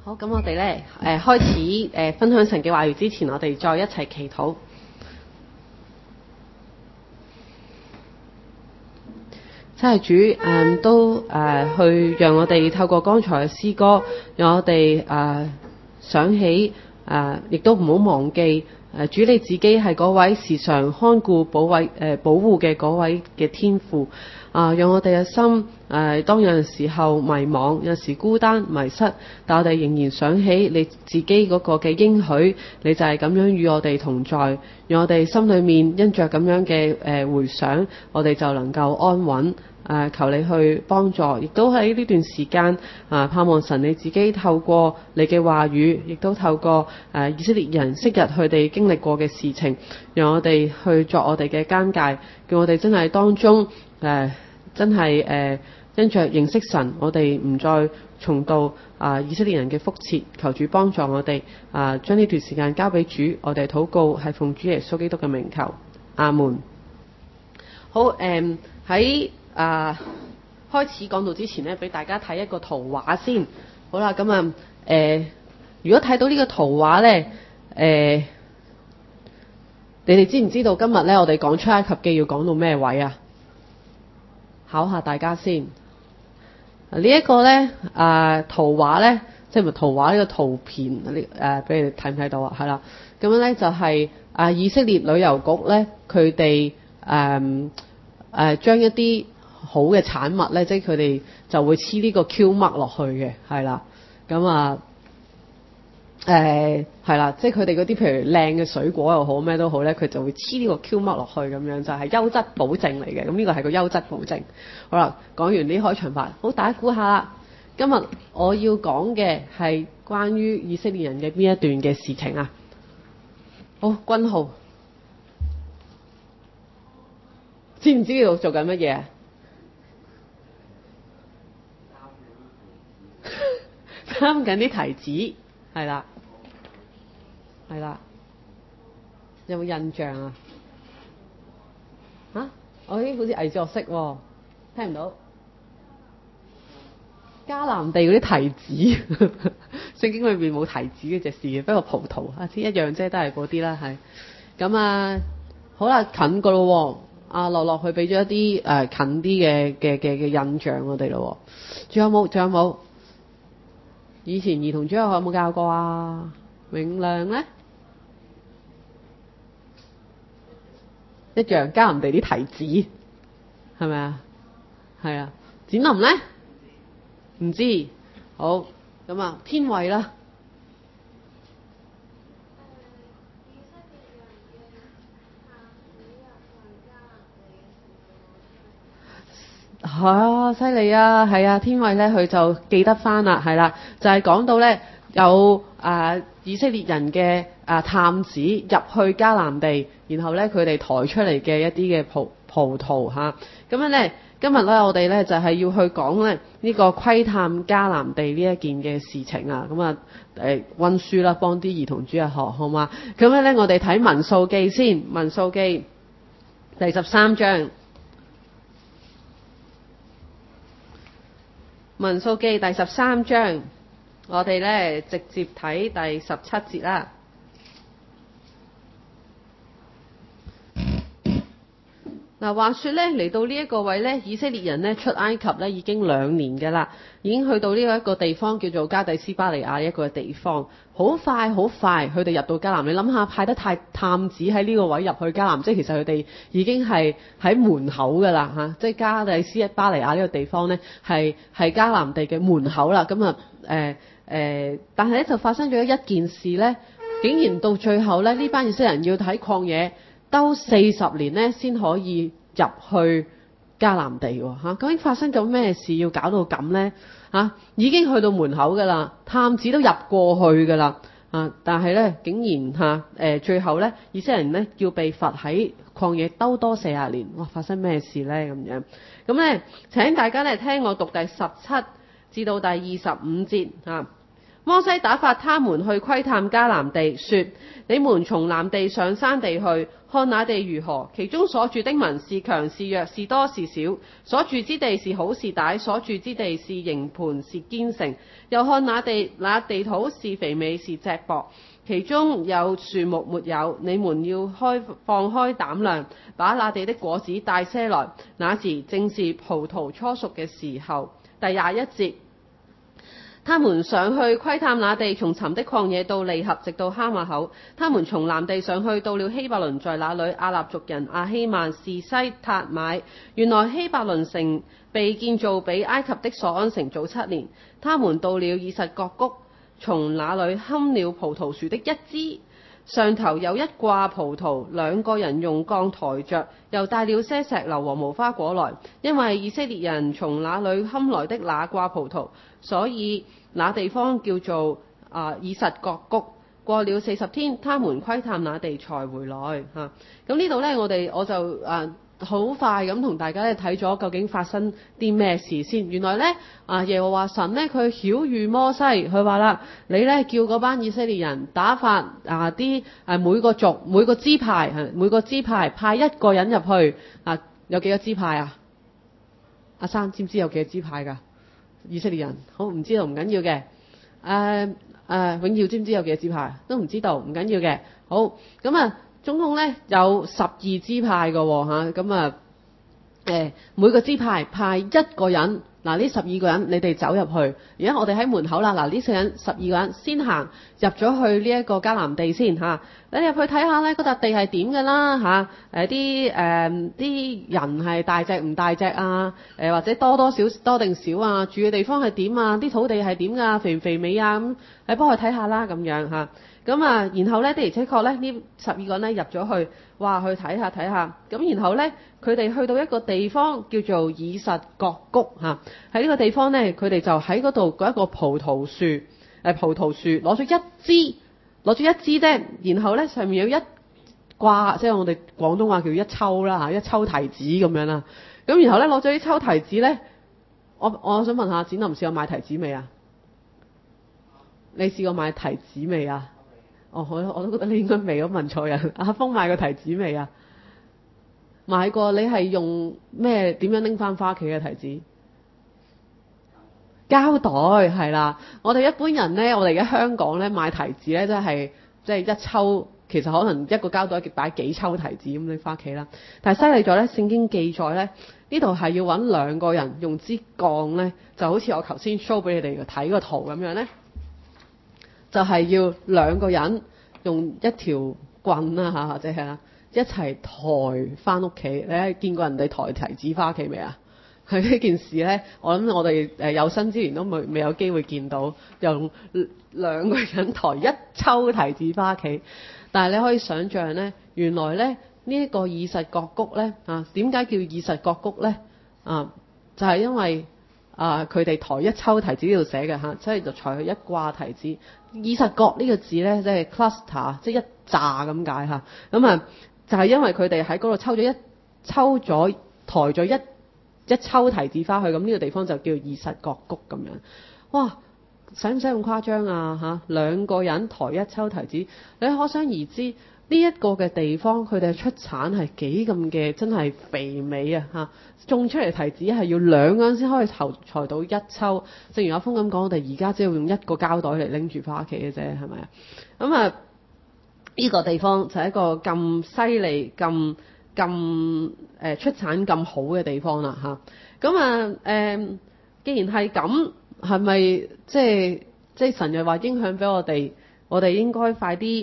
好，咁我哋咧開始分享神嘅話語之前，我哋再一齊祈禱。真係主都去讓我哋透過剛才嘅詩歌，讓我哋想起亦都唔好忘記主你自己係嗰位時常看顧保護嘅嗰位嘅天父。讓我哋嘅心當有陣時候迷惘，有時孤單迷失，但我哋仍然想起你自己嗰個嘅應許，你就係咁樣與我哋同在，讓我哋心裏面因着咁樣嘅回想，我哋就能夠安穩。求你去幫助，亦都喺呢段時間盼望神你自己透過你嘅話語，亦都透過以色列人昔日佢哋經歷過嘅事情，讓我哋去作我哋嘅監戒，叫我哋真係當中真係因着認識神，我哋唔再重蹈以色列人嘅覆轍。求主幫助我哋將呢段時間交俾主，我哋禱告係奉主耶穌基督嘅名求，阿門。好，喺開始講道之前咧，俾大家睇一個圖畫先。好啦，咁如果睇到呢個圖畫咧，你哋知唔知道今日咧我哋講出埃及記要講到咩位啊？考下大家先。呢一個咧圖畫咧，即係咪圖畫呢個圖片俾你哋睇唔睇到啊？係啦，咁樣咧就係以色列旅遊局咧，佢哋將一啲好嘅產物咧，即係佢哋就會黐呢個 Q mark 落去嘅，係啦。咁係啦，即係佢哋嗰啲譬如靚嘅水果又好咩都好咧，佢就會黐呢個 Q mark 落去咁樣，就係優質保證嚟嘅。咁呢個係個優質保證。好啦，講完呢開場白，好，大家估下啦。今日我要講嘅係關於以色列人嘅邊一段嘅事情啊？好，君浩，知唔知道做緊乜嘢啊？擔緊啲提子，係啦，係啦，有冇印象啊？我啲好似偽作式喎，聽唔到。迦南地嗰啲提子，聖經裏面冇提子嗰隻事嘅，不過葡萄一樣啫，都係嗰啲啦，係。咁好啦，近個咯喎，樂樂佢俾咗一啲近啲嘅印象我哋咯喎，仲有冇？以前兒童主日學有冇教過啊？永亮咧，一樣迦南地啲提子，係咪啊？係啊，展林咧，唔知。好，咁天慧啦。犀利啊，係啊，天慧咧佢就記得翻啦，係啦，就係講到咧有以色列人嘅探子入去迦南地，然後咧佢哋抬出嚟嘅一啲嘅葡萄嚇，咁樣咧今日咧我哋咧就係要去講咧呢個窺探迦南地呢一件嘅事情啊，咁溫書啦，幫啲兒童主日學好嘛？咁樣咧我哋睇民數記先，民數記第13章。民數記第13章，我哋咧直接睇第17節啦。話說咧嚟到呢一個位咧，以色列人咧出埃及咧已經2年㗎啦，已經去到呢一個地方叫做加底斯巴尼亞一個地方，好快佢哋入到迦南。你諗下，派得探子喺呢個位入去迦南，即係其實佢哋已經係喺門口㗎啦嚇，即係加底斯巴尼亞呢個地方咧係迦南地嘅門口啦。咁但係咧就發生咗一件事咧，竟然到最後咧呢班以色列人要喺曠野兜40年咧，先可以入去迦南地喎嚇。究竟發生咗咩事要搞到咁呢？已經去到門口㗎啦，探子都入過去㗎啦但係咧竟然最後咧以色列人咧要被罰喺曠野兜多40年。哇！發生咩事呢？咁咧請大家咧聽我讀第17至到第25節摩西打發他們去窺探迦南地，說：你們從南地上山地去，看那地如何？其中所住的民是強是弱，是多是少？所住之地是好是歹？所住之地是營盤是堅城？又看那地土是肥美是瘠薄？其中有樹木沒有？你們要放開膽量，把那地的果子帶些來。那時正是葡萄初熟嘅時候。第21節。他們上去窺探那地，從尋的曠野到利合，直到哈馬口。他們從南地上去，到了希伯倫，在那裏亞納族人亞希曼士西塔買。原來希伯倫城被建造比埃及的索安城早7年。他們到了以實各谷，從那裏砍了葡萄樹的一枝，上頭有一掛葡萄，2個人用槓抬着，又帶了些石榴和無花果來，因為以色列人從那裏砍來的那掛葡萄，所以那地方叫做以實各谷。過了40天，他們窺探那地才回來嚇。咁呢度呢，我就好快咁同大家咧睇咗究竟發生啲咩事先。原來呢，耶和華神呢，佢曉諭摩西，佢話啦：你呢，叫嗰班以色列人打發每個族每個支派派1個人入去有幾個支派啊？阿生知唔知有幾個支派㗎？以色列人好唔知道，唔緊要嘅。永耀知唔知有幾個支派？都唔知道，唔緊要嘅。好咁總共呢有12支派嘅喎咁每個支派派1個人。呢12個人你哋走入去。而家我哋喺門口啦。呢12個人先行入咗去呢一個迦南地先嚇。你入去睇下呢，嗰笪地係點㗎啦啲人係大隻唔大隻啊？或者多定少啊？住嘅地方係點啊？啲土地係點㗎？肥唔肥美啊？咁你幫佢睇下啦咁樣嚇。然後呢，的而且確呢12個人呢入咗去，哇去睇下。咁然後呢，佢哋去到一個地方叫做以實各谷嚇。喺呢個地方呢，佢哋就喺嗰度嗰一個葡萄樹攞咗一支啫。然後呢，上面有一掛，即係我哋廣東話叫一抽啦一抽提子咁樣啦。咁然後呢，攞咗啲抽提子呢，我想問下展林試過買提子未啊？你試過買提子未啊？我都覺得你應該未，咁問錯人。阿峰買過提子未啊？買過。你係用咩？點樣拎翻返屋企嘅提子？膠袋係啦。我哋一般人呢，我哋而家香港呢，買提子呢，都係即係一抽，其實可能一個膠袋擺幾抽提子咁拎翻屋企啦。但係犀利咗呢，聖經記載呢，呢度係要揾2個人用支槓呢，就好似我頭先 show 俾你哋睇個圖咁樣呢。就係要2個人用一條棍啦或者係一齊抬翻屋企。你係見過人哋抬提子翻屋企未啊？係呢件事呢，我諗我哋有生之年都未有機會見到，用2個人抬一抽提子翻屋企。但係你可以想像呢，原來呢，呢一個以實各谷呢，點解叫以實各谷呢？就係因為佢哋抬一抽提子呢度寫嘅所以就抬一掛提子。以實各呢個字呢，即係 cluster， 即係一紮咁解咁就係因為佢哋喺嗰度抬咗一抽提子翻去，咁呢個地方就叫以實各谷咁樣。哇！使唔使咁誇張啊？2個人抬一抽提子，你可想而知呢一個嘅地方佢哋出產係幾咁嘅，真係肥美啊種出嚟提子係要2個人先可以抬到一抽。正如阿峰咁講，我哋而家只要用一個膠袋嚟拎住翻屋企嘅啫，係咪啊？咁呢個地方就係一個咁犀利、咁出產咁好嘅地方啦既然係咁，係咪即係神又話影響俾我哋應該快啲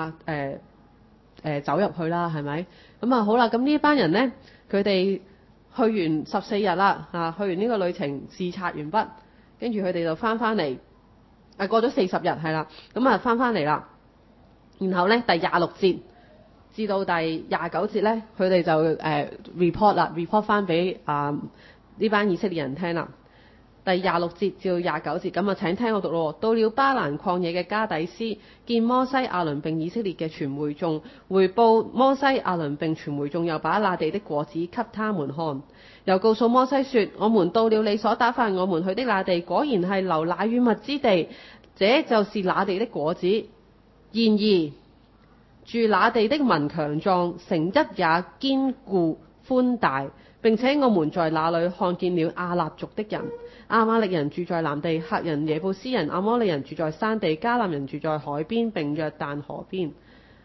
走入去啦，係咪？好啦，咁呢班人呢，佢哋去完14日啦去完呢個旅程視察完畢，跟住佢哋就翻嚟，過咗40日係啦，翻嚟啦。然後呢，第26節至到第29節呢，佢哋就report 翻俾呢班以色列人聽啦。第26節至到29節，咁請聽我讀咯。到了巴蘭曠野嘅加底斯，見摩西、亞倫並以色列嘅全會眾，回報摩西、亞倫並全會眾，又把那地的果子給他們看，又告訴摩西說：我們到了你所打發我們去的那地，果然係流奶與蜜之地。 這就是那地的果子。然而住那地的民強壯，城邑也堅固寬大，並且我們在那裏看見了亞納族的人。亞瑪力人住在南地，赫人、耶布斯人、亞摩利人住在山地，迦南人住在海邊並約旦河邊。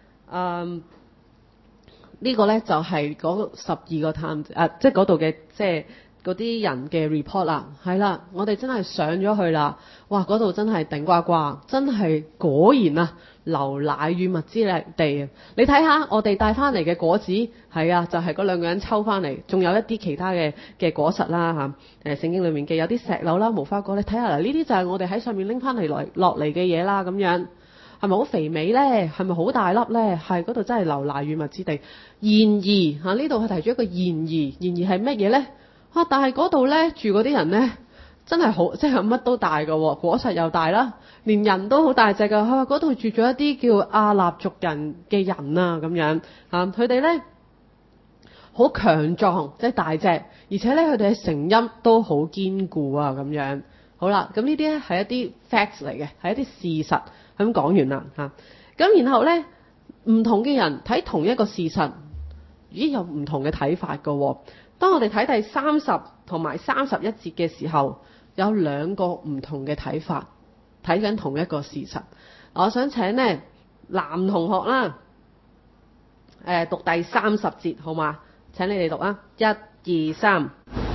呢個呢就係嗰12個探子即係嗰度嘅即係嗰啲人嘅 report 啦。係啦，我哋真係上咗去啦。哇！嗰度真係頂呱呱，真係果然啊，流奶與蜜之地啊！你睇下我哋帶翻嚟嘅果子，係啊，就係嗰兩個人抽翻嚟，仲有一啲其他嘅果實啦嚇。聖經裡面嘅有啲石榴啦、無花果，你睇下嗱，呢啲就係我哋喺上面拎翻嚟落嚟嘅嘢啦，咁樣。係咪好肥美呢？係咪好大粒呢？係，嗰度真係流奶與蜜之地。然而呢度佢提出一個然而係乜嘢呢？但係嗰度呢，住嗰啲人呢，真係好，即係乜都大㗎喎，果實又大啦，連人都好大隻㗎。佢話嗰度住咗一啲叫亞納族人嘅人啊，咁樣佢哋呢，好強壯，即係大隻，而且呢，佢哋嘅城邑都好堅固啊，咁樣。好啦，咁呢啲咧係一啲 facts 嚟嘅，係一啲事實。咁講完啦嚇，咁然後呢，唔同嘅人睇同一個事實，咦有唔同嘅睇法㗎喎。當我哋睇第30同埋31節嘅時候，有兩個唔同嘅睇法，睇緊同一個事實。我想請呢男同學啦，讀第30節好嗎？請你哋讀啊，1、2、3。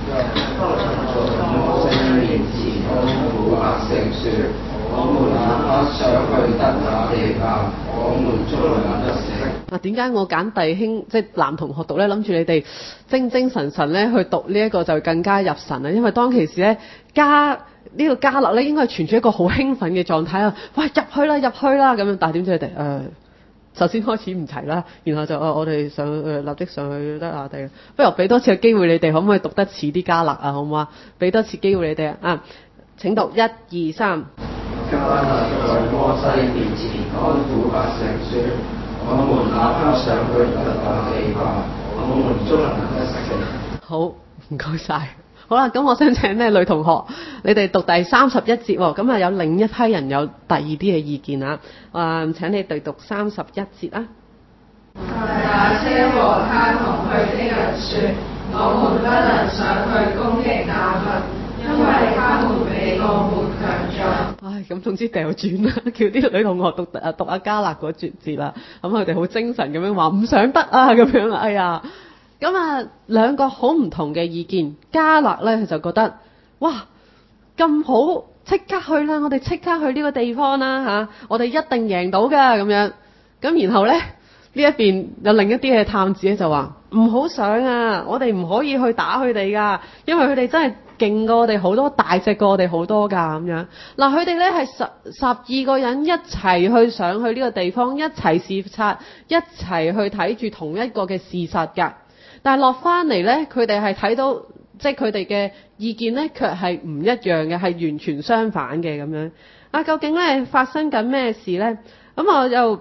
點解我揀弟兄即係男同學讀呢？諗住你哋精精神神咧去讀呢一個就更加入神啊！因為當其時咧呢個迦勒咧應該係存住一個好興奮嘅狀態啊！喂，入去啦咁樣，但係點知佢哋首先開始唔齊啦，然後就我哋立即上去得下地，不如俾多次嘅機會你哋，可唔可以讀得似啲迦勒啊？好唔好啊？俾多次機會你哋啊！請讀1、2、3。迦勒在摩西面前安撫百姓說：我們哪怕上去得那地吧，我們終能得勝。好，唔該晒。好啦，咁我想請呢女同學，你哋讀第31節喎。咁有另一批人有第二啲嘅意見啊。請你哋讀31節啊。那些和他同去的人說：我們不能上去攻擊那民，因為他們比我們強壯。咁總之掉轉啦，叫啲女同學讀阿迦勒嗰節啦。咁佢哋好精神咁樣話唔想得啊，咁樣哎呀。咁兩個好唔同嘅意見。迦勒咧就覺得哇咁好，即刻去啦！我哋即刻去呢個地方啦嚇，我哋一定贏到㗎咁樣。咁然後咧呢一邊有另一啲嘅探子咧就話唔好上啊！我哋唔可以去打佢哋㗎，因為佢哋真係勁過我哋好多，大隻過我哋好多㗎咁樣。嗱，佢哋咧係12個人一齊去上去呢個地方，一齊視察，一齊去睇住同一個嘅事實㗎。但係落翻嚟咧，佢哋係睇到，即係佢哋嘅意見咧，卻係唔一樣嘅，係完全相反嘅咁樣。究竟咧發生緊咩事咧？咁我就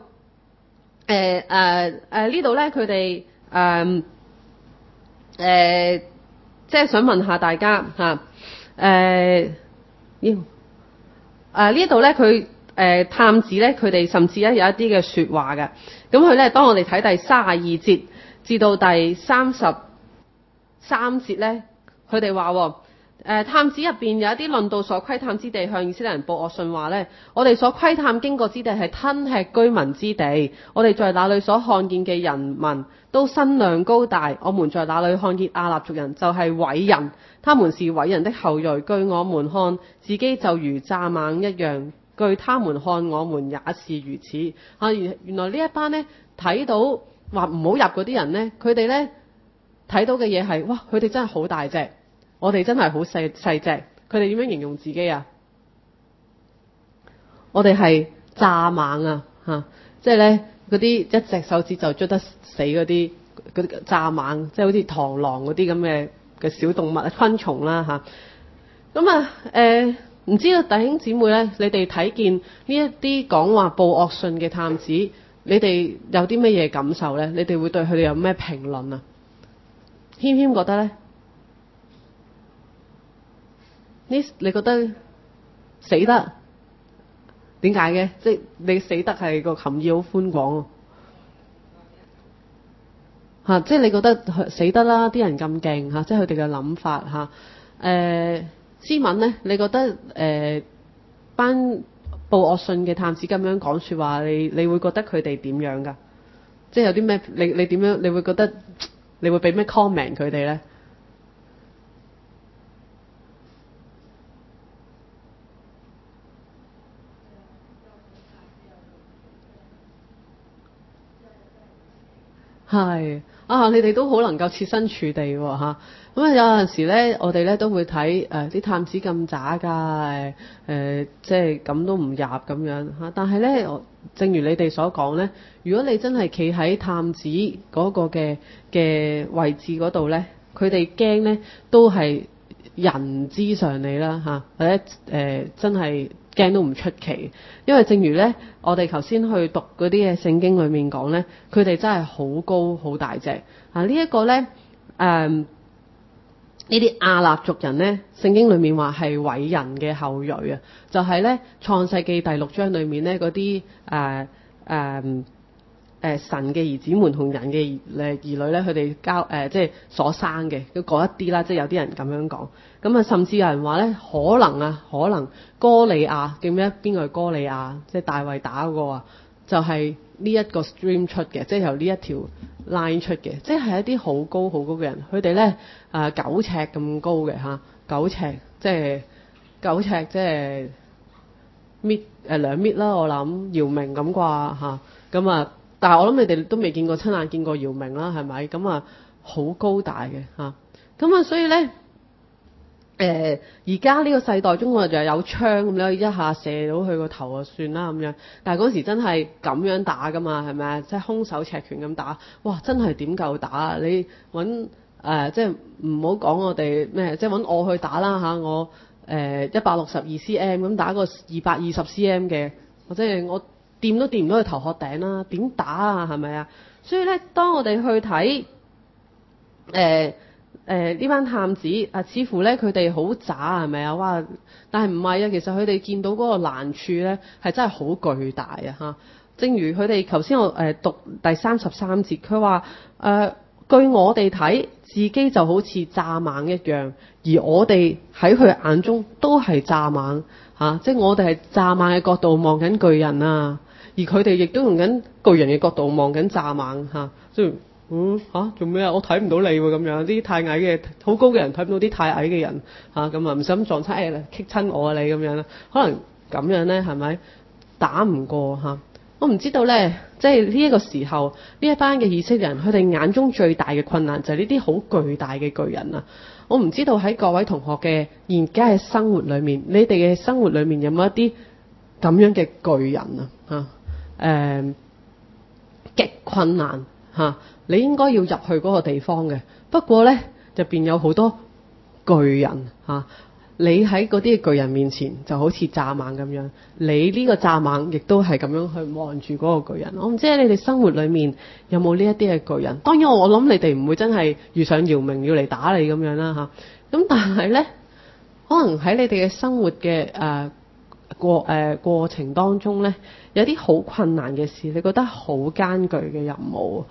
呢度咧，佢哋即係想問下大家嚇，呢度咧佢探子咧，佢哋甚至咧有一啲嘅説話嘅。咁佢咧，當我哋睇第32節。至到第33節呢，佢哋話探子入邊有一啲論到所窺探之地，向以色列人報惡訊話呢，我哋所窺探經過之地係吞吃居民之地，我哋在那裏所看見嘅人民都身量高大，我們在那裏看見亞納族人就係偉人，他們是偉人的後裔，據我們看自己就如蚱蜢一樣，據他們看我們也是如此。原來呢一班呢，睇到話唔好入嗰啲人呢，佢哋呢睇到嘅嘢係，哇！佢哋真係好大隻，我哋真係好細隻。佢哋點樣形容自己啊？我哋係蚱蜢啊，即係呢嗰啲一隻手指就捉得死嗰啲蚱蜢，即係好似螳螂嗰啲咁嘅小動物昆蟲啦咁唔知道弟兄姊妹呢，你哋睇見呢一啲講話報惡訊嘅探子，你哋有啲乜嘢感受呢？你哋會對佢哋有咩評論啊？謙謙覺得呢？你覺得死得點解嘅？即係你死得係個含義好寬廣嚇，即係你覺得死得啦，啲人咁勁嚇，即係佢哋嘅諗法嚇。詩文咧，你覺得班報惡信嘅探子咁樣講説話，你會覺得佢哋點樣㗎？即係有啲咩？你點樣？你會覺得你會俾咩 comment 佢哋咧？係啊，你哋都好能夠設身處地喎嚇。咁啊，有陣時咧，我哋咧都會睇啲探子咁渣㗎，即係咁都唔入咁樣嚇。但係咧，正如你哋所講咧，如果你真係企喺探子嗰個嘅位置嗰度咧，佢哋驚咧都係人之常理啦嚇，或者真係驚都唔出奇，因為正如咧，我哋頭先去讀嗰啲嘅聖經裏面講咧，佢哋真係好高好大隻啊！呢一個咧，呢啲亞納族人咧，聖經裏面話係偉人嘅後裔啊，就係咧創世記第6章裏面咧嗰啲神嘅兒子們同人嘅兒女咧，佢哋即係所生嘅，嗰一啲啦，即係有啲人咁樣講。咁啊，甚至有人話咧，可能哥利亞，記唔記得邊個係哥利亞？即係大衛打嗰個啊，就係呢一個 stream 出嘅，即係由呢一條 line 出嘅，即係一啲好高好高嘅人。佢哋咧9尺咁高嘅嚇，9尺即係2米啦，我諗姚明咁啩嚇。咁啊，但係我諗你哋都未見過親眼見過姚明啦，係咪？咁啊，好高大嘅嚇。咁啊，所以咧。而家呢個世代中國就有槍咁樣一下射到佢個頭就算啦咁樣，但係嗰時真係咁樣打㗎嘛，係咪啊？即係空手赤拳咁打，哇！真係點夠打？你揾即係唔好講我哋咩，即係揾我去打啦嚇，我162cm 咁打個220cm 嘅，或者係我掂都掂唔到佢頭殼頂啦，點打啊？係咪啊？所以咧，當我哋去睇呢班探子啊，似乎咧佢哋好渣係咪啊？哇！但係唔係啊，其實佢哋見到嗰個難處咧係真係好巨大啊嚇。正如佢哋頭先我讀第33節，佢話據我哋睇，自己就好似蚱蜢一樣，而我哋喺佢眼中都係蚱蜢嚇，即係我哋係蚱蜢嘅角度望緊巨人啊，而佢哋亦都用緊巨人嘅角度望緊蚱蜢嚇，即係。做咩啊？我睇唔到你喎咁樣，啲太矮嘅好高嘅人睇唔到啲太矮嘅人嚇，咁啊唔想撞親啦，棘親我啊你咁樣啦，可能咁樣咧係咪打唔過嚇？我唔知道咧，即係呢一個時候呢一班嘅以色列人，佢哋眼中最大嘅困難就係呢啲好巨大嘅巨人啊！我唔知道喺各位同學嘅而家嘅生活裏面，你哋嘅生活裏面有冇一啲咁樣嘅巨人啊？極困難嚇。你應該要入去嗰個地方嘅，不過呢，入邊有好多巨人嚇，你喺嗰啲巨人面前就好似蚱蜢咁樣，你呢個蚱蜢亦都係咁樣去望住嗰個巨人。我唔知你哋生活裏面有冇呢一啲嘅巨人？當然我諗你哋唔會真係遇上姚明要嚟打你咁樣啦嚇。咁但係呢，可能喺你哋嘅生活嘅過程當中呢，有啲好困難嘅事，你覺得好艱巨嘅任務。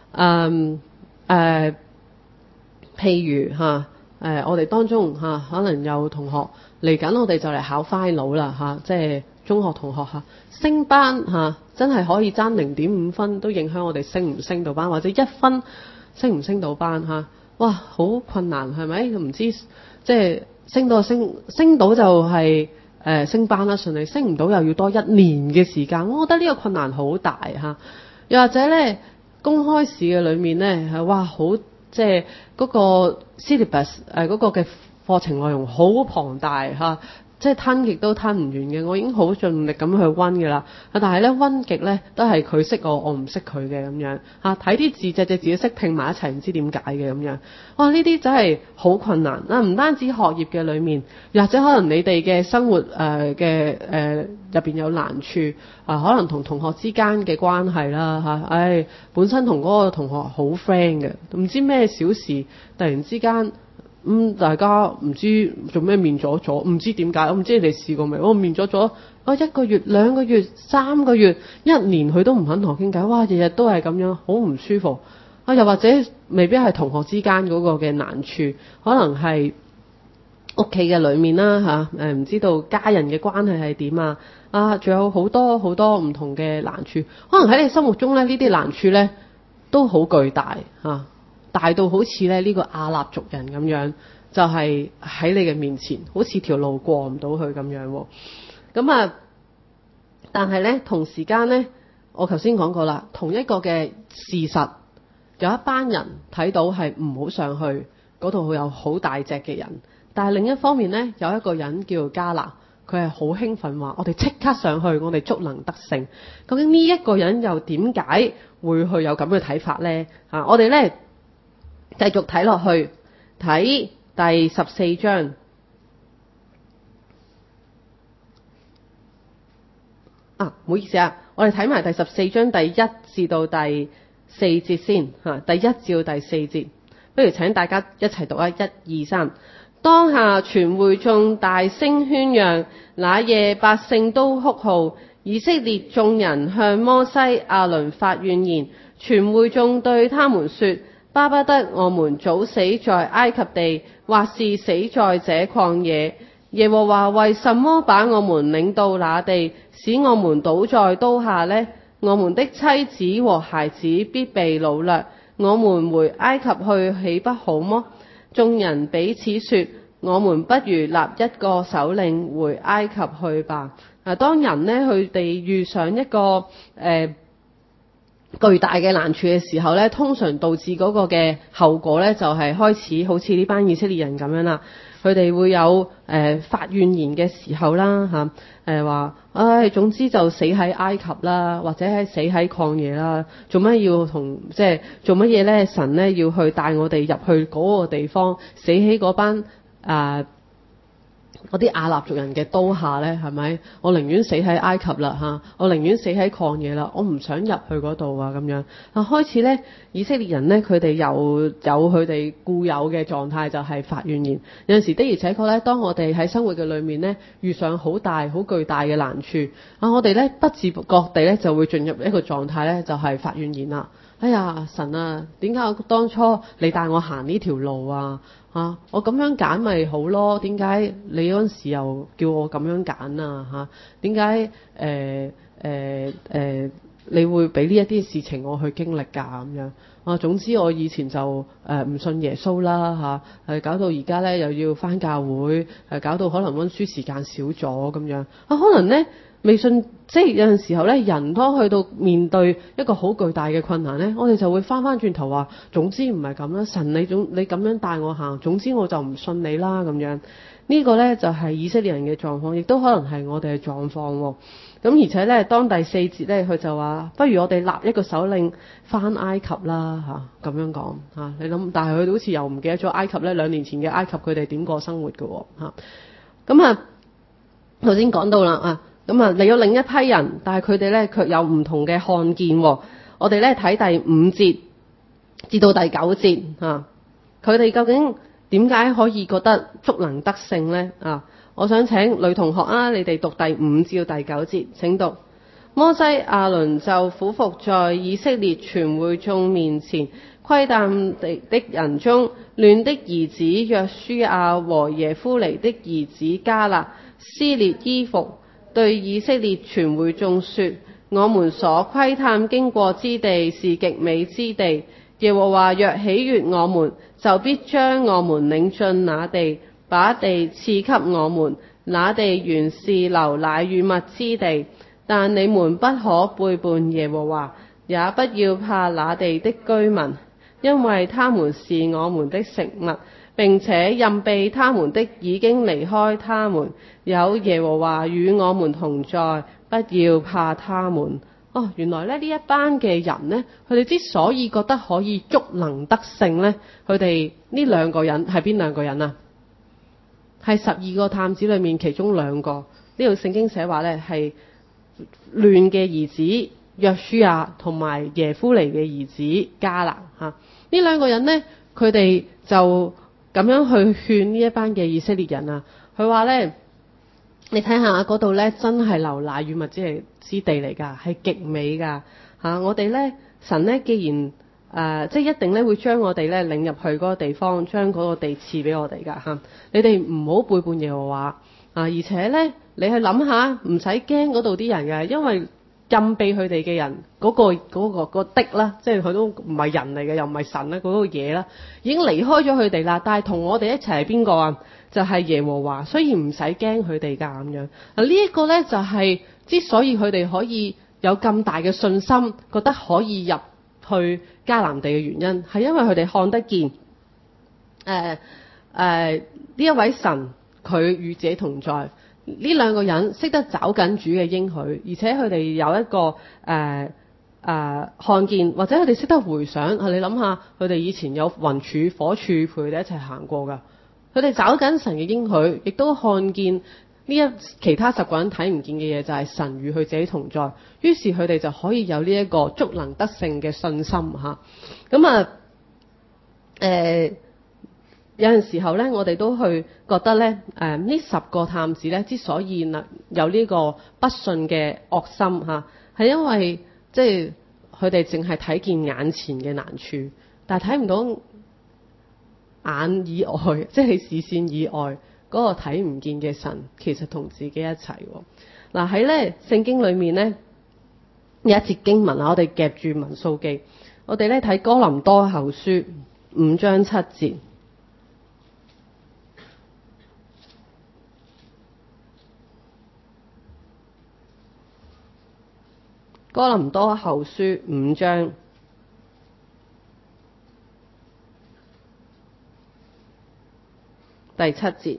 譬如我哋當中可能有同學嚟緊，我哋就嚟考 final 啦即係中學同學升班真係可以爭0.5分都影響我哋升唔升到班，或者1分升唔升到班哇，好困難係咪？唔知即係升到就係升班啦，順利升唔到又要多1年嘅時間，我覺得呢個困難好大又或者咧。公開試嘅裏面呢，哇，好即係嗰個 syllabus 嗰個嘅課程內容好龐大即係吞極都吞唔完嘅。我已經好盡力咁去溫㗎啦，但係呢，溫極呢都係佢識我唔識佢嘅咁樣睇啲字隻字識拼埋一齊，唔知點解嘅咁樣。哇！呢啲真係好困難唔單止學業嘅裏面，或者可能你哋嘅生活嘅入邊有難處可能同同學之間嘅關係啦本身同嗰個同學好 friend 嘅，唔知咩小事突然之間大家唔知做咩面咗咗，唔知點解，我唔知你哋試過未？我面咗咗1個月、2個月、3個月、1年，佢都唔肯同我傾偈，哇！日日都係咁樣，好唔舒服。又或者未必係同學之間嗰個嘅難處，可能係屋企嘅裏面啦唔知道家人嘅關係係點仲有好多好多唔同嘅難處，可能喺你心目中咧呢啲難處咧都好巨大大到好似咧呢個亞納族人咁樣，就係喺你嘅面前，好似條路過唔到去咁樣。咁但係咧同時間咧，我頭先講過啦，同一個嘅事實。有一班人睇到係唔好上去嗰度，有好大隻嘅人，但係另一方面呢，有一個人叫迦勒，佢係好興奮話：我哋即刻上去，我哋足能得勝。究竟呢一個人又點解會去有咁嘅睇法呢？我哋呢繼續睇落去，睇第14章。唔好意思我哋睇埋第14章第1至到第4節先第1至到第4節，不如請大家一齊讀1、2、3。當下全會眾大聲喧嚷，那夜百姓都哭號，以色列眾人向摩西、亞倫發怨言。全會眾對他們說：巴不得我們早死在埃及地，或是死在這曠野。耶和華為什麼把我們領到那地，使我們倒在刀下呢？我們的妻子和孩子必被擄掠，我們回埃及去豈不好麼？眾人彼此說：我們不如立一個首領回埃及去吧。當人呢，佢哋遇上一個巨大嘅難處嘅時候呢，通常導致嗰個嘅後果呢，就係開始好似呢班以色列人咁樣啦。佢哋會有發怨言嘅時候啦話總之就死喺埃及啦，或者係死喺曠野啦。做乜要做乜嘢呢？神呢要去帶我哋入去嗰個地方，死喺嗰班嗰啲亞納族人嘅刀下呢？係咪？我寧願死喺埃及啦我寧願死喺曠野啦，我唔想入去嗰度咁樣。開始呢，以色列人呢，佢哋有佢哋固有嘅狀態，就係發怨言。有陣時的而且確呢，當我哋喺生活嘅裏面呢，遇上好大好巨大嘅難處我哋呢，不自覺地呢，就會進入一個狀態呢，就係發怨言啦。哎呀，神啊，點解我當初你帶我行呢條路我咁樣揀咪好咯？點解你嗰陣時又叫我咁樣揀點解你會俾呢一啲事情我去經歷㗎咁樣總之我以前就唔信耶穌啦搞到而家呢又要返教會搞到可能溫書時間少咗咁樣可能呢未信，即係有陣時候呢，人當去到面對一個好巨大嘅困難呢，我哋就會翻轉頭話，總之唔係咁啦，神你咁樣帶我行，總之我就唔信你啦咁樣。呢個呢，就係以色列人嘅狀況，亦都可能係我哋嘅狀況。咁而且呢，當第4節呢，佢就話，不如我哋立一個首領翻埃及啦咁樣講你諗，但係佢好似又唔記得咗埃及呢，2年前嘅埃及佢哋點過生活㗎咁頭先講到啦嚟咗另一批人，但係佢哋咧卻有唔同嘅看見。我哋咧睇第5節至到第9節佢哋究竟點解可以覺得足能得勝呢？我想請女同學你哋讀第5至到第9節，請讀。摩西亞倫就俯伏在以色列全會眾面前，窺探的人中，嫩的兒子約書亞和耶夫尼的兒子迦勒撕裂衣服，對以色列全會眾說：我們所窺探經過之地是極美之地，耶和華若喜悅我們，就必將我們領進那地，把地賜給我們。那地原是流奶與蜜之地，但你們不可背叛耶和華，也不要怕那地的居民，因為他們是我們的食物，並且蔭庇他們的已經離開他們。有耶和華與我們同在，不要怕他們。原來呢一班嘅人呢，佢哋之所以覺得可以足能得勝呢，佢哋呢2個人係邊2個人啊？係12個探子裏面其中2個。呢度聖經寫話呢係嫩嘅兒子約書亞同埋耶夫尼嘅兒子迦勒呢2個人呢，佢哋就咁樣去勸呢一班嘅以色列人啊。佢話咧，你睇下嗰度咧，真係流奶與蜜之地嚟㗎，係極美㗎嚇。我哋咧，神咧，既然即係一定咧會將我哋咧領入去嗰個地方，將嗰個地賜俾我哋㗎嚇。你哋唔好背叛耶和華啊！而且咧，你去諗下，唔使驚嗰度啲人嘅，因為禁避佢哋嘅人嗰個的啦，即係佢都唔係人嚟嘅，又唔係神啦，嗰個嘢啦，已經離開咗佢哋啦。但係同我哋一齊係邊個啊？就係耶和華，所以唔使驚佢哋㗎咁樣。呢一個咧就係之所以佢哋可以有咁大嘅信心，覺得可以入去迦南地嘅原因，係因為佢哋看得見呢一位神佢與自己同在。呢兩個人識得找緊主嘅應許，而且佢哋有一個看見，或者佢哋識得回想。你諗下，佢哋以前有雲柱火柱陪佢哋一齊行過㗎。佢哋找緊神嘅應許，亦都看見其他10個人睇唔見嘅嘢，就係神與佢自己同在。於是佢哋就可以有呢一個足能得勝嘅信心嚇。咁有陣時候咧，我哋都去覺得咧，呢10個探子咧之所以有呢個不信嘅惡心嚇，係因為即係佢哋淨係睇見眼前嘅難處，但係睇唔到眼以外，即係視線以外嗰個睇唔見嘅神，其實同自己一齊。嗱，喺咧聖經裏面咧有一節經文啊，我哋夾住民數記，我哋咧睇哥林多後書5章7節。哥林多後書5章第7節，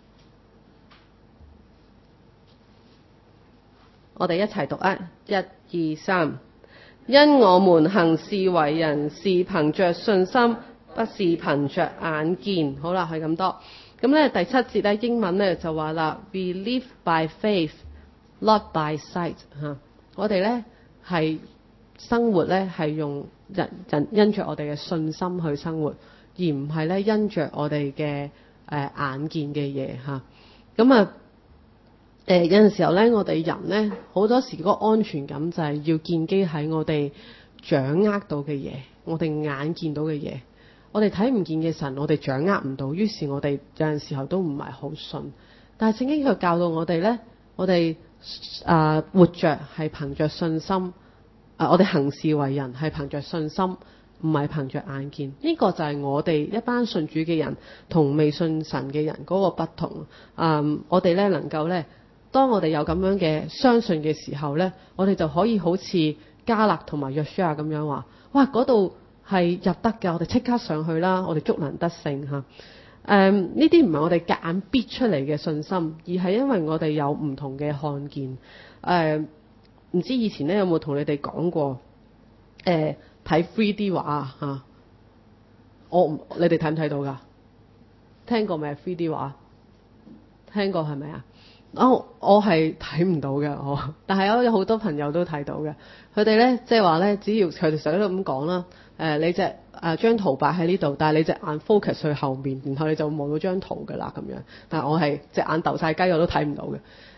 我哋一齊讀啊！1、2、3，因我們行事為人是憑着信心，不是憑着眼見。好啦，係咁多。咁咧第7節咧英文咧就話啦 ，We live by faith, not by sight。我哋咧係生活咧係用因着我哋嘅信心去生活，而唔係咧因着我哋嘅眼見嘅嘢嚇。咁有陣時候咧，我哋人咧好多時嗰個安全感就係要建基喺我哋掌握到嘅嘢，我哋眼見到嘅嘢。我哋睇唔見嘅神，我哋掌握唔到，於是我哋有陣時候都唔係好信。但係聖經佢教導我哋咧，我哋活着係憑着信心，我哋行事為人係憑着信心，唔係憑着眼見。呢個就係我哋一班信主嘅人同未信神嘅人嗰個不同。我哋咧能夠咧，當我哋有咁樣嘅相信嘅時候咧，我哋就可以好似加勒同埋約書亞咁樣話：哇，嗰度係入得嘅，我哋即刻上去啦，我哋足能得勝嚇。呢啲唔係我哋夾硬逼出嚟嘅信心，而係因為我哋有唔同嘅看見。唔知以前咧有冇同你哋講過睇 3D 畫嚇？你哋睇唔睇到㗎？聽過未 3D 畫？聽過係咪啊？我係睇唔到嘅，但係有好多朋友都睇到嘅。佢哋咧即係話咧，只要佢哋成日都咁講啦。你隻張圖擺喺呢度，但係你隻眼 focus 去後面，然後你就望到張圖㗎啦咁樣。但係我係隻眼鬥晒雞，我都睇唔到嘅。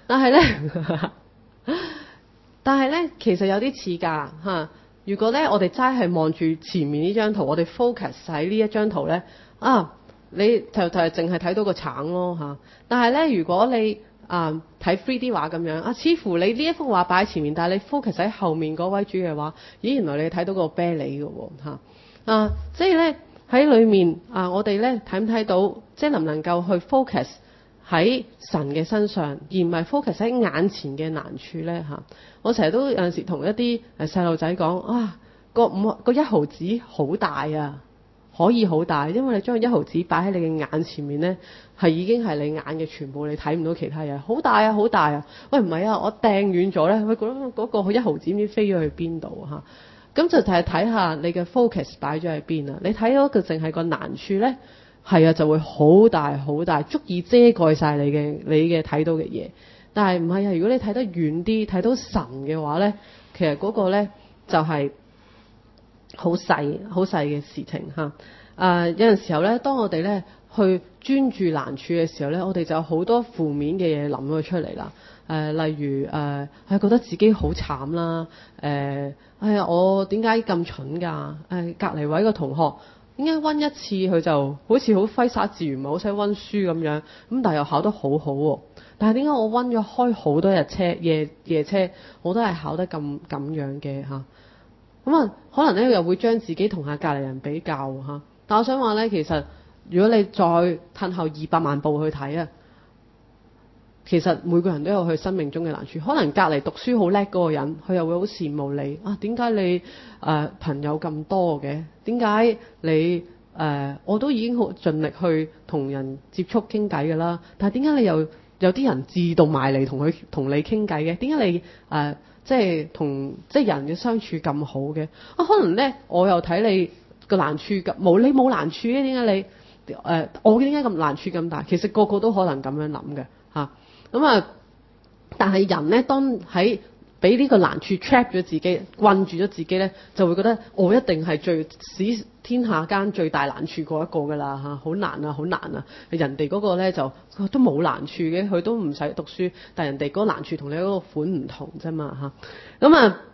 但係咧，其實有啲似㗎嚇。如果咧我哋齋係望住前面呢張圖，我哋 focus 喺呢一張圖咧，你就係淨係睇到個橙咯嚇。但係咧，如果你睇 3D 畫咁樣似乎你呢一幅畫擺喺前面，但係你 focus 喺後面嗰位主嘅話，咦，原來你睇到個啤梨嘅喎。所以咧喺裏面我哋咧睇唔睇到，即係能唔能夠去 focus 喺神嘅身上，而唔係 focus 喺眼前嘅難處咧嚇。我成日都有陣時同一啲細路仔講個1毫子好大啊！可以好大，因為你將1毫子擺喺你嘅眼前面呢，係已經係你眼嘅全部，你睇唔到其他嘢。好大啊，好大啊！喂，唔係啊，我掟遠咗呢，喂，嗰個1毫子唔知飛咗去邊度嚇？咁就係睇下你嘅 focus 擺咗喺邊啊！你睇到嘅淨係個難處呢，係啊，就會好大好大，足以遮蓋晒你嘅睇到嘅嘢。但係唔係啊？如果你睇得遠啲，睇到神嘅話呢，其實嗰個呢就係好細嘅事情嚇。有陣時候咧，當我哋咧去專注難處嘅時候咧，我哋就有好多負面嘅嘢諗咗出嚟啦。例如係覺得自己好慘啦。哎呀，我點解咁蠢㗎？隔離位個同學點解溫一次佢就好似好揮灑自如，唔係好使溫書咁樣，咁但係又考得好好喎。但係點解我溫咗開好多日車夜車，我都係考得咁樣嘅嚇？咁啊，可能咧又會將自己同下隔離人比較嚇。但我想話咧，其實如果你再褪後200萬步去睇啊，其實每個人都有佢生命中嘅難處。可能隔離讀書好叻嗰個人，佢又會好羨慕你啊！點解你朋友咁多嘅？點解你我都已經好盡力去同人接觸傾偈㗎啦，但係點解你又有啲人自動埋嚟同你傾偈嘅？點解你即係同人嘅相處咁好嘅？可能咧我又睇你個難處咁你冇難處嘅，點解你我點解咁難處咁大？其實個個都可能咁樣諗嘅嚇。但係人咧，當喺俾呢個難處 trap 咗自己，困住咗自己咧，就會覺得我一定係使天下間最大難處嗰一個㗎啦嚇，好難啊，好難啊！人哋嗰個咧就都冇難處嘅，佢都唔使讀書，但係人哋嗰個難處同你嗰個款唔同啫嘛嚇。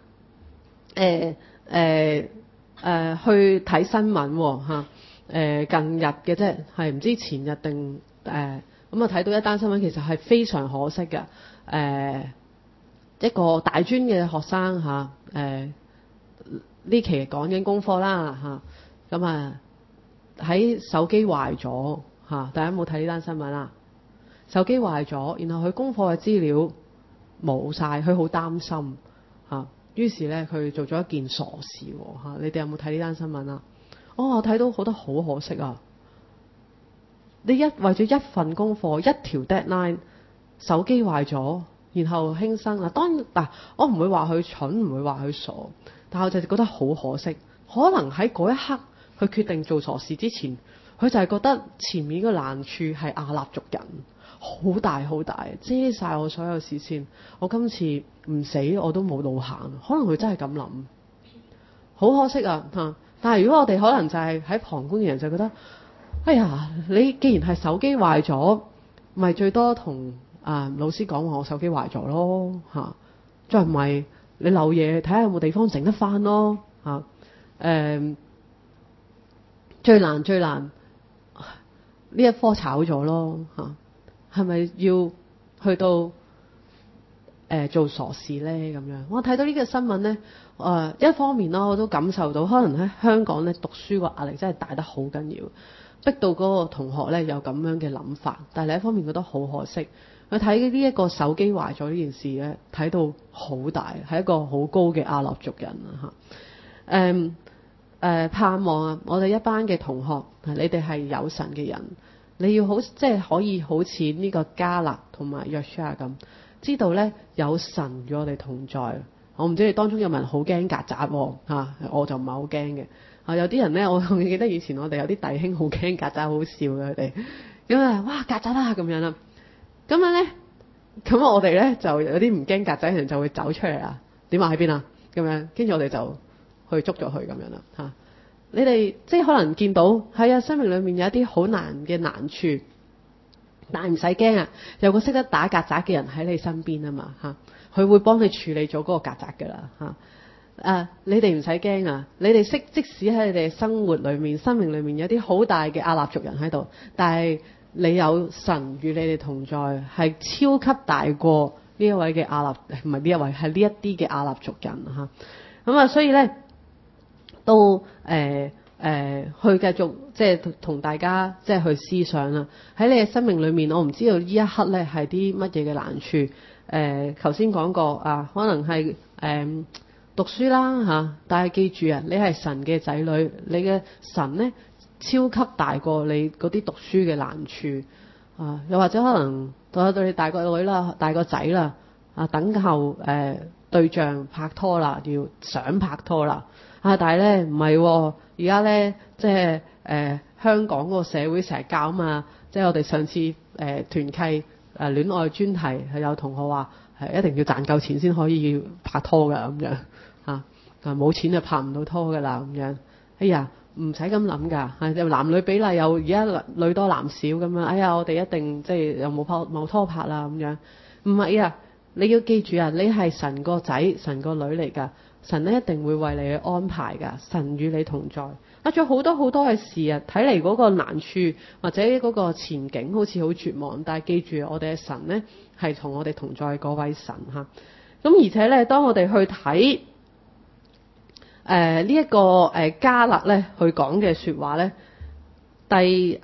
去睇新聞喎。近日嘅啫，係唔知前日定咁啊睇到一單新聞，其實係非常可惜嘅。一個大專嘅學生嚇，呢期講緊功課啦嚇，咁喺手機壞咗嚇，大家有冇睇呢單新聞啊？手機壞咗，然後佢功課嘅資料冇晒，佢好擔心嚇，於是咧佢做咗一件傻事嚇。你哋有冇睇呢單新聞啊？我睇到覺得好可惜啊！你為咗一份功課一條 deadline， 手機壞咗，然後輕生啦。當然嗱，我唔會話佢蠢，唔會話佢傻，但係我就覺得好可惜。可能喺嗰一刻，佢決定做傻事之前，佢就係覺得前面個難處係亞納族人，好大好大，遮晒我所有視線。我今次唔死我都冇路行，可能佢真係咁諗，好可惜啊嚇！但係如果我哋可能就係喺旁觀嘅人就覺得，哎呀，你既然係手機壞咗，咪最多同老師講話我手機壞咗咯嚇，再唔係你漏嘢睇下有冇地方整得翻咯嚇。最難呢一科炒咗咯嚇，係咪要去到做傻事呢？咁樣？我睇到呢個新聞呢，一方面我都感受到可能喺香港咧讀書個壓力真係大得好緊要，逼到嗰個同學咧有咁樣嘅諗法。但係另一方面覺得好可惜，佢睇呢一個手機壞咗呢件事咧，睇到好大，係一個好高嘅亞納族人嚇。盼望啊，我哋一班嘅同學，你哋係有神嘅人，你要即係可以好似呢個迦勒同埋約書亞咁。知道咧有神與我哋同在。我唔知你當中有冇人好驚曱甴嚇，我就唔係好驚嘅。有啲人咧，我記得以前我哋有啲弟兄好驚曱甴，好笑嘅佢哋。咁哇曱甴啦咁樣啦。咁樣咧，咁我哋咧就有啲唔驚曱甴嘅人就會走出嚟啦。點話喺邊啊？咁樣，跟住我哋就去捉咗佢咁樣啦嚇。你哋即係可能見到係啊，生命裡面有一啲好難嘅難處。但係唔使驚啊，有個識得打曱甴嘅人喺你身邊啊嘛嚇，佢會幫你處理咗嗰個曱甴㗎啦嚇。你哋唔使驚啊，你哋即使喺你哋生活裡面、生命裡面有啲好大嘅亞納族人喺度，但係你有神與你哋同在，係超級大過呢一位嘅亞納，唔係呢一位，係呢一啲嘅亞納族人嚇。咁所以咧都去繼續即係同大家即係去思想啦。喺你嘅生命裏面，我唔知道呢一刻咧係啲乜嘢嘅難處。頭先講過可能係讀書啦嚇，但係記住啊，你係神嘅仔女，你嘅神咧超級大過你嗰啲讀書嘅難處又或者可能到你大個女啦、大個仔啦等候對象拍拖啦，要想拍拖啦但係咧唔係而家咧即係香港嗰個社會成日教啊嘛，即係我哋上次團契戀愛專題係有同學話係一定要賺夠錢先可以拍拖㗎咁樣冇錢就拍唔到拖㗎啦咁樣。哎呀， 唔使咁諗㗎，就男女比例又而家女多男少咁樣，哎呀我哋一定即係又冇拖拍啦咁樣，唔係啊，你要記住啊，你係神個仔神個女嚟㗎，神咧一定會為你去安排㗎，神與你同在。仲有好多好多嘅事啊，睇嚟嗰個難處或者嗰個前景好似好絕望，但係記住我哋嘅神咧係同我哋同在嗰位神嚇。咁而且咧，當我哋去睇呢一個迦勒咧去講嘅説話咧，第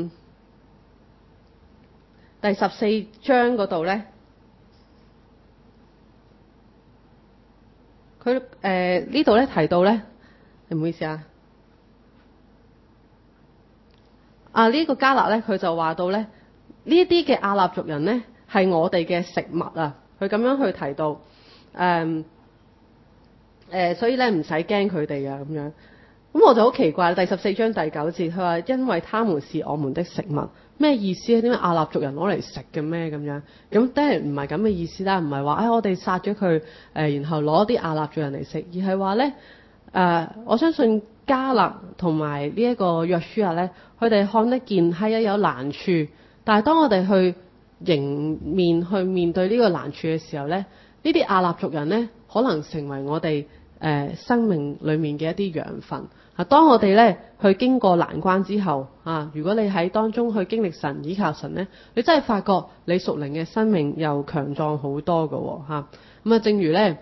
14章嗰度咧，佢呢度咧提到咧，唔好意思啊，呢個迦勒咧佢就話到咧，呢一啲嘅亞納族人咧係我哋嘅食物啊，佢咁樣去提到。所以咧唔使驚佢哋啊咁樣，咁我就好奇怪，第14章第9節佢話因為他們是我們的食物，咩意思啊？點解亞納族人攞嚟食嘅咩咁樣？咁當然唔係咁嘅意思啦，唔係話我哋殺咗佢然後攞啲亞納族人嚟食，而係話咧我相信迦勒同埋呢一個約書亞咧，佢哋看得見係有難處，但係當我哋去迎面去面對呢個難處嘅時候咧，呢啲亞納族人咧可能成為我哋生命裡面嘅一啲養分。當我哋咧去經過難關之後如果你喺當中去經歷神倚靠神咧，你真係發覺你屬靈嘅生命又強壯好多㗎喎。咁正如咧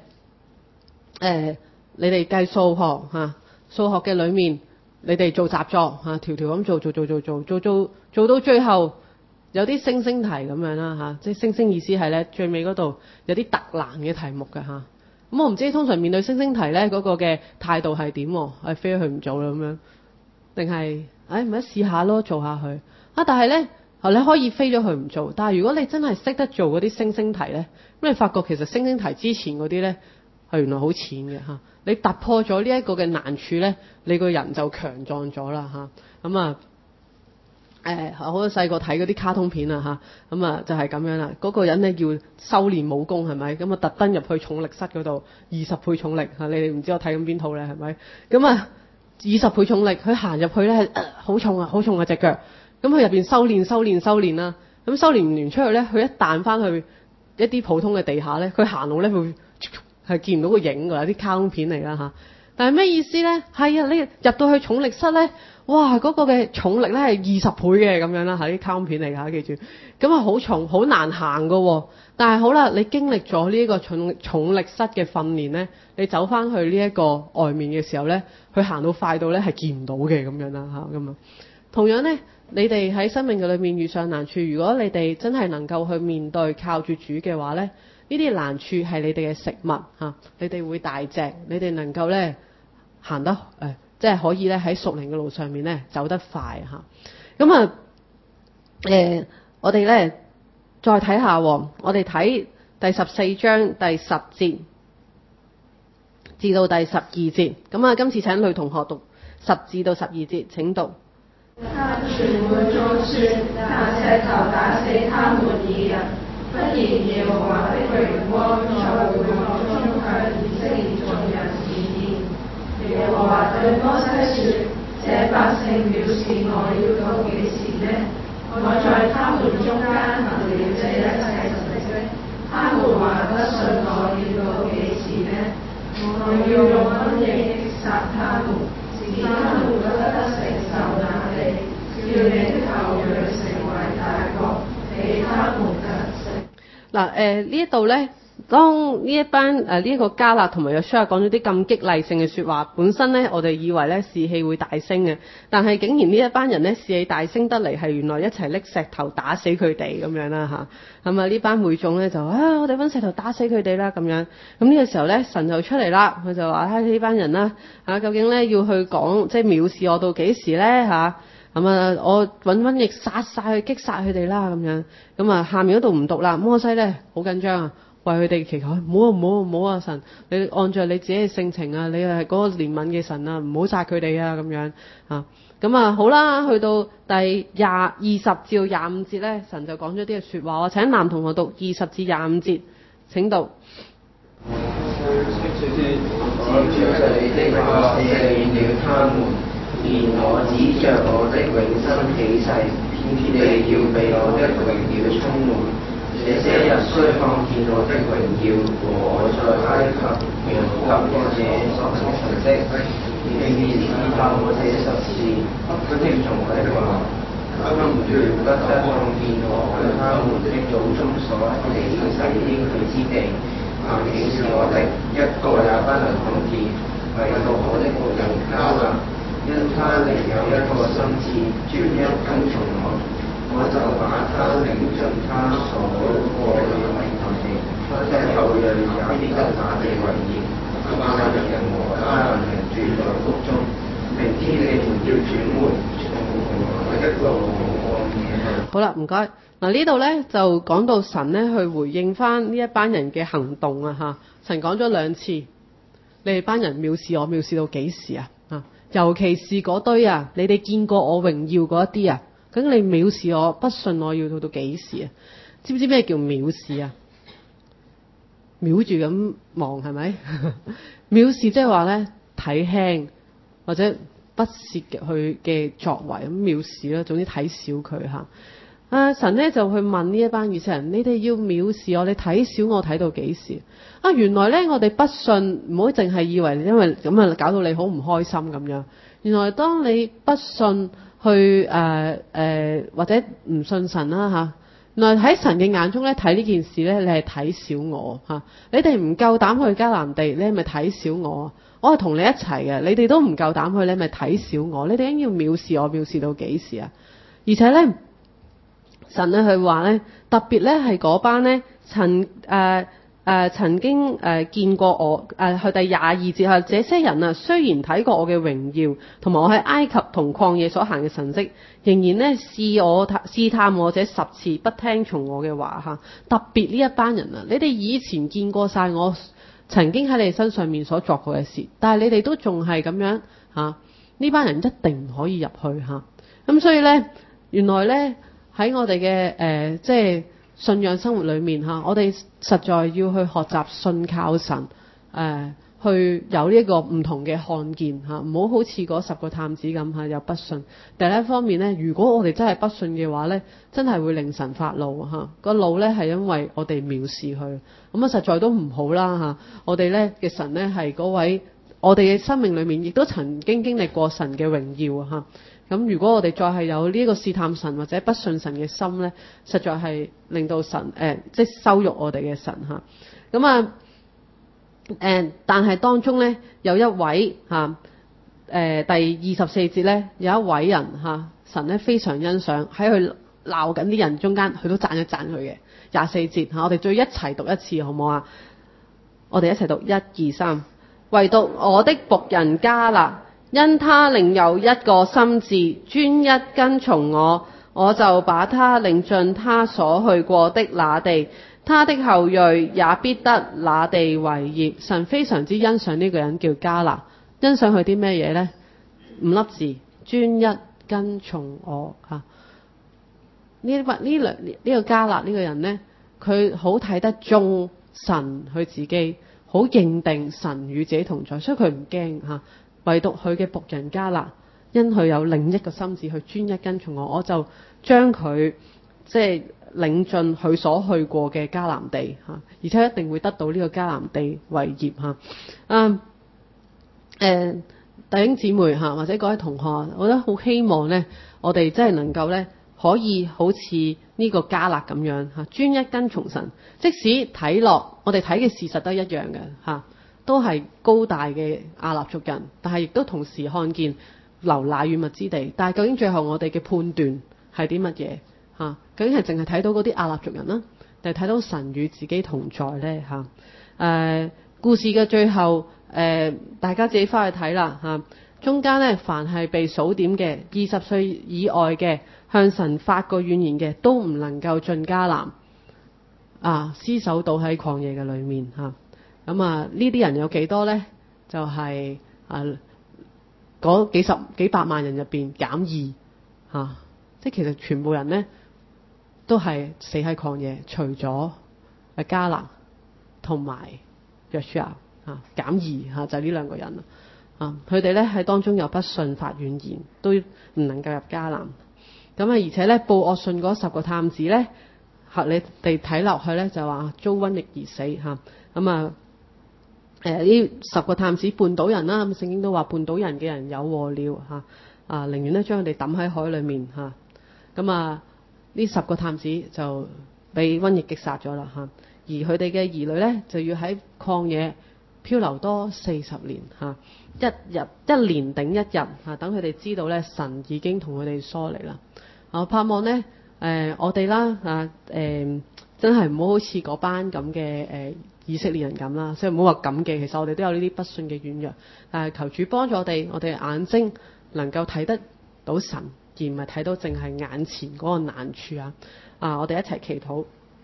你哋計數學數學嘅裡面，你哋做習作條條咁做到最後有啲星星題咁樣啦即係星星意思係咧最尾嗰度有啲特難嘅題目㗎咁我唔知通常面對星星題咧嗰個嘅態度係點喎？飛佢唔做啦咁樣，定係咪試下咯，做下去但係咧你可以飛咗佢唔做，但係如果你真係識得做嗰啲星星題咧，咁你發覺其實星星題之前嗰啲咧係原來好淺嘅你突破咗呢一個嘅難處咧，你個人就強壯咗啦咁好多細個睇嗰啲卡通片咁就係咁樣啦。嗰個人咧要修練武功係咪？咁特登入去重力室嗰度20倍重力你哋唔知我睇緊邊套咧係咪？咁20倍重力，佢行入去咧好重好重隻腳。咁佢入邊修練啦。咁修練完出去咧，佢一彈翻去一啲普通嘅地下咧，佢行路咧會係見唔到個影㗎，有啲卡通片嚟啦但係咩意思咧？係你入到去重力室咧，哇！嗰個嘅重力咧係20倍嘅咁樣啦，係啲卡通片嚟㗎，記住。咁好重，好難行㗎喎。但係好啦，你經歷咗呢一個重力室嘅訓練咧，你走翻去呢一個外面嘅時候咧，佢行到快到咧係見唔到嘅咁樣啦咁啊。同樣咧，你哋喺生命嘅裏面遇上難處，如果你哋真係能夠去面對靠住主嘅話咧，呢啲難處係你哋嘅食物你哋會大隻，你哋能夠咧行得即係可以咧喺屬靈嘅路上面咧走得快咁我哋咧再睇下，我哋睇第14章第10節至到第12節。咁今次請女同學讀10至到12節，請讀。 他全會做說那石頭打死他們二人，忽然耶和華的榮光在會幕中向以色列眾人顯現。耶和華對摩西說：這百姓藐視我要到幾時呢？我在他們中間行了這一切神蹟，他們還不信我要到幾時呢？我要用瘟疫擊殺他們，使他們不得承受那地，叫你的後裔成為大國，比他們更勝。 呢一度咧，當呢一班呢一個迦勒同埋約書亞講咗啲咁激勵性嘅說話，本身咧我哋以為咧士氣會大升嘅，但係竟然呢一班人咧士氣大升得嚟，係原來一齊拎石頭打死佢哋咁樣啦咁呢班會眾咧就我哋揾石頭打死佢哋啦咁樣。咁呢個時候咧神就出嚟啦，佢就話呢班人啦究竟咧要去講即係藐視我到幾時咧我揾瘟疫殺晒佢，擊殺佢哋啦咁樣。咁下面嗰度唔讀啦。摩西咧好緊張為佢哋祈求，唔好啊神，你按照你自己嘅性情你係嗰個憐憫嘅神唔好殺佢哋咁樣咁好啦，去到第20至25節咧，神就講咗啲嘅說話。我請男同學讀20至25節，請讀。 然我指着我的永生起誓，你哋要被我的榮耀充滿。這些人雖看見我的榮耀和我在埃及和這所行神蹟，仍然試探我這十事，不聽從我的話，他們不得看見我向他們的祖宗所起誓應許之地，但竟是我的一個也不能看見，唯獨我的僕人迦勒，因他另有一個心志，專一跟從我，我就把他領進他所過的為業地，他的後裔也必得那地為業。亞蘭人和迦南人住在谷中，明天你們要轉回，從我的路往野路。 好啦，唔該。嗱呢度咧就講到神咧去回應翻呢一班人嘅行動啊嚇。神講咗兩次，你哋班人藐視我，藐視到幾時啊？啊，尤其是嗰堆啊，你哋見過我榮耀嗰一啲啊，咁你藐視我，不信我要到幾時啊？知唔知咩叫藐視啊？瞄住咁望係咪？藐視即係話咧睇輕或者不屑佢嘅作為咁藐視啦，總之睇小佢嚇。神咧就去問呢一班以色列人：你哋要藐視我，你睇小我睇到幾時？啊，原來咧我哋不信，唔好淨係以為因為咁啊搞到你好唔開心咁樣。原來當你不信去或者唔信神啦嚇。原來喺神嘅眼中咧睇呢件事咧，你係睇小我嚇。你哋唔夠膽去迦南地，你係咪睇小我？我係同你一齊嘅，你哋都唔夠膽去，你係咪睇小我？你哋應要藐視我，藐視到幾時啊？而且咧，神咧佢話咧，特別咧係嗰班咧曾經見過我去第22節係這些人啊，雖然睇過我嘅榮耀，同埋我喺埃及同曠野所行嘅神蹟，仍然咧試探我這10次，不聽從我嘅話嚇。特別呢一班人啊，你哋以前見過晒我曾經喺你身上面所作過嘅事，但係你哋都仲係咁樣嚇，呢班人一定唔可以入去嚇。咁所以咧，原來咧喺我哋嘅即係信仰生活裏面嚇，我哋實在要去學習信靠神，去有呢一個唔同嘅看見嚇，唔好好似嗰10個探子咁嚇，又不信。第一方面咧，如果我哋真係不信嘅話咧，真係會令神發怒嚇。個怒咧係因為我哋藐視佢，咁啊實在都唔好啦嚇。我哋咧嘅神咧係嗰位，我哋嘅生命裏面亦都曾經經歷過神嘅榮耀嚇。咁如果我哋再係有呢一個試探神或者不信神嘅心咧，實在係令到神即係羞辱我哋嘅神嚇。咁啊但係當中咧有一位嚇第24節咧有一位人嚇，神咧非常欣賞，喺佢鬧緊啲人中間，佢都讚一讚佢嘅。24節嚇，我哋再一齊讀一次好唔好啊？我哋一齊讀1、2、3。唯獨我的僕人迦勒，因他另有一個心志，專一跟從我，我就把他領進他所去過的那地，他的後裔也必得那地為業。神非常之欣賞呢個人叫迦勒，欣賞佢啲咩嘢呢？5粒字，專一跟從我嚇。呢個迦勒呢個人呢，佢好睇得中神佢自己，好認定神與自己同在，所以佢唔驚嚇。唯獨佢嘅僕人迦勒，因佢有另一個心志去專一跟從我，我就將佢即係領進佢所去過嘅迦南地嚇，而且一定會得到呢個迦南地為業嚇。弟兄姊妹嚇，或者各位同學，我覺得好希望咧，我哋真係能夠咧，可以好似呢個迦勒咁樣嚇，專一跟從神。即使睇落我哋睇嘅事實都一樣嘅嚇，都係高大嘅亞納族人，但係亦都同時看見流奶與蜜之地。但係究竟最後我哋嘅判斷係啲乜嘢嚇？究竟係淨係睇到嗰啲亞納族人啦，定係睇到神與自己同在咧嚇？故事嘅最後大家自己翻去睇啦嚇。中間咧，凡係被數點嘅20歲以外嘅，向神發過怨言嘅，都唔能夠進迦南啊！屍首倒喺曠野嘅裏面嚇。咁呢啲人有幾多呢？就係嗰幾百萬人入邊減2嚇，即係其實全部人呢都係死喺曠野，除咗迦勒同埋約書亞嚇，減2嚇，就係呢兩個人。 佢哋咧喺當中有不信發怨言，都唔能夠入迦南。咁啊，而且咧報惡信嗰10個探子咧，你哋睇落去咧就話遭瘟疫而死嚇。咁啊呢10個探子絆倒人啦，咁聖經都話絆倒人嘅人有禍了嚇。寧願咧將佢哋抌喺海裡面嚇。咁啊呢10個探子就被瘟疫擊殺咗啦嚇。而佢哋嘅兒女咧就要喺曠野漂流多40年嚇，一年頂一日嚇，等佢哋知道咧神已經同佢哋疏離啦。我盼望咧我哋啦真係唔好好似嗰班咁嘅以色列人咁啦，所以唔好話咁嘅。其實我哋都有呢啲不信嘅軟弱，但係求主幫助我哋眼睛能夠睇得到神，而唔係睇到淨係眼前嗰個難處啊！我哋一齊祈禱。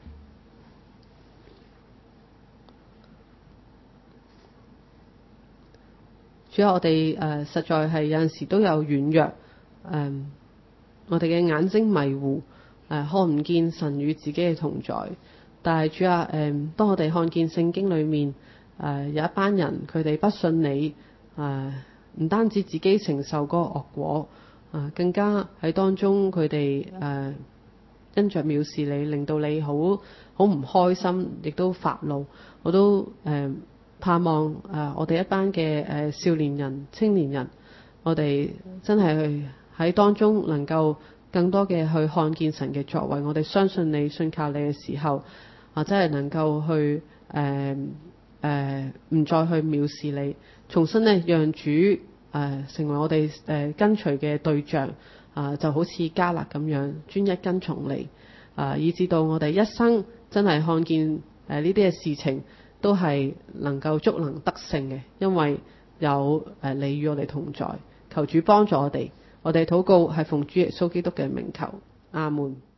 主要我哋實在係有陣時都有軟弱，我哋嘅眼睛迷糊，看唔見神與自己嘅同在。但係主啊，當我哋看見聖經裏面有一班人，佢哋不信你，唔單止自己承受嗰個惡果，更加喺當中佢哋因着藐視你，令到你好唔開心，亦都發怒。我都盼望我哋一班嘅少年人、青年人，我哋真係喺當中能夠更多嘅去看見神嘅作為。我哋相信你、信靠你嘅時候，真係能夠去唔再去藐視你，重新咧讓主成為我哋跟隨嘅對象，就好似迦勒咁樣專一跟從你，以至到我哋一生真係看見呢啲嘅事情都係能夠足能得勝嘅，因為有你與我哋同在。求主幫助我哋，我哋禱告係奉主耶穌基督嘅名求，阿門。